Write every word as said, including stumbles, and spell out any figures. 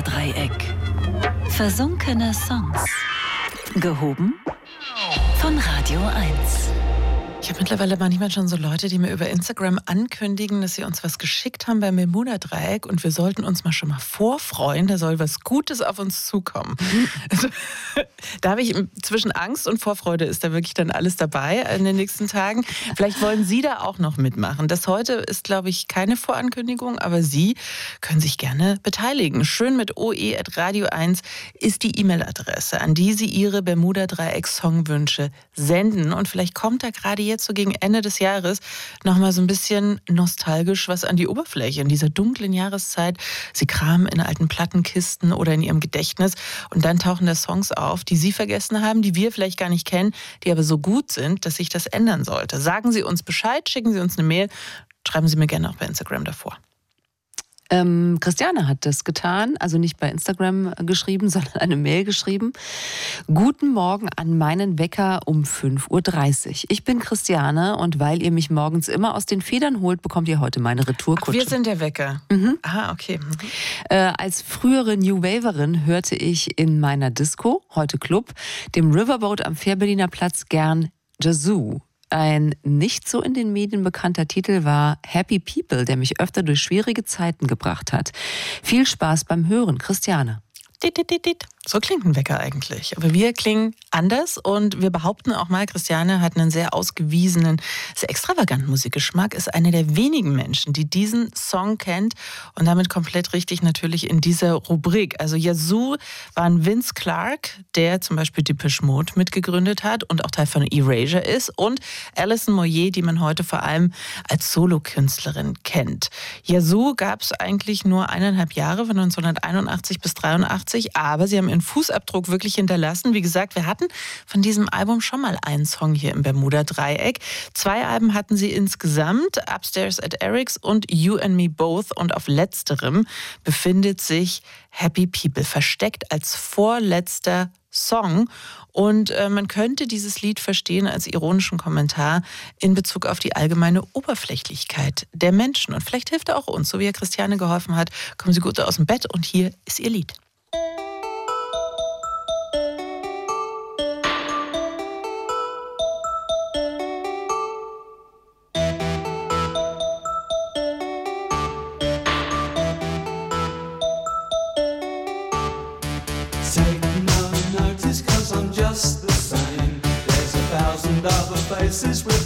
Bermuda-Dreieck. Versunkene Songs. Gehoben von Radio eins. Ich habe mittlerweile manchmal schon so Leute, die mir über Instagram ankündigen, dass sie uns was geschickt haben beim Bermuda-Dreieck und wir sollten uns mal schon mal vorfreuen, da soll was Gutes auf uns zukommen. Also, da habe ich zwischen Angst und Vorfreude ist da wirklich dann alles dabei in den nächsten Tagen. Vielleicht wollen Sie da auch noch mitmachen. Das heute ist, glaube ich, keine Vorankündigung, aber Sie können sich gerne beteiligen. Schön mit oe at radio eins ist die E-Mail-Adresse, an die Sie Ihre Bermuda-Dreieck-Songwünsche senden. Und vielleicht kommt da gerade jetzt so gegen Ende des Jahres nochmal so ein bisschen nostalgisch was an die Oberfläche in dieser dunklen Jahreszeit. Sie kramen in alten Plattenkisten oder in Ihrem Gedächtnis und dann tauchen da Songs auf, die Sie vergessen haben, die wir vielleicht gar nicht kennen, die aber so gut sind, dass sich das ändern sollte. Sagen Sie uns Bescheid, schicken Sie uns eine Mail, schreiben Sie mir gerne auch bei Instagram davor. Ähm, Christiane hat das getan, also nicht bei Instagram geschrieben, sondern eine Mail geschrieben. Guten Morgen an meinen Wecker um fünf Uhr dreißig. Ich bin Christiane und weil ihr mich morgens immer aus den Federn holt, bekommt ihr heute meine Retourkutsche. Ach, wir sind der Wecker. Mhm. Ah, okay. Mhm. Äh, als frühere New Waverin hörte ich in meiner Disco, heute Club, dem Riverboat am Fährberliner Platz gern Yazoo. Ein nicht so in den Medien bekannter Titel war Happy People, der mich öfter durch schwierige Zeiten gebracht hat. Viel Spaß beim Hören, Christiane. Dit, dit, dit, dit. So klingt ein Wecker eigentlich. Aber wir klingen anders und wir behaupten auch mal, Christiane hat einen sehr ausgewiesenen, sehr extravaganten Musikgeschmack, ist eine der wenigen Menschen, die diesen Song kennt und damit komplett richtig natürlich in dieser Rubrik. Also Yazoo war ein Vince Clarke, der zum Beispiel Depeche Mode mitgegründet hat und auch Teil von Erasure ist, und Alison Moyet, die man heute vor allem als Solokünstlerin kennt. Yazoo gab es eigentlich nur eineinhalb Jahre, von neunzehnhunderteinundachtzig bis dreiundachtzig, aber sie haben ihren Fußabdruck wirklich hinterlassen. Wie gesagt, wir hatten von diesem Album schon mal einen Song hier im Bermuda-Dreieck. Zwei Alben hatten sie insgesamt, Upstairs at Eric's und You and Me Both. Und auf letzterem befindet sich Happy People, versteckt als vorletzter Song. Und äh, man könnte dieses Lied verstehen als ironischen Kommentar in Bezug auf die allgemeine Oberflächlichkeit der Menschen. Und vielleicht hilft er auch uns, so wie er Christiane geholfen hat. Kommen Sie gut aus dem Bett und hier ist ihr Lied. Faces with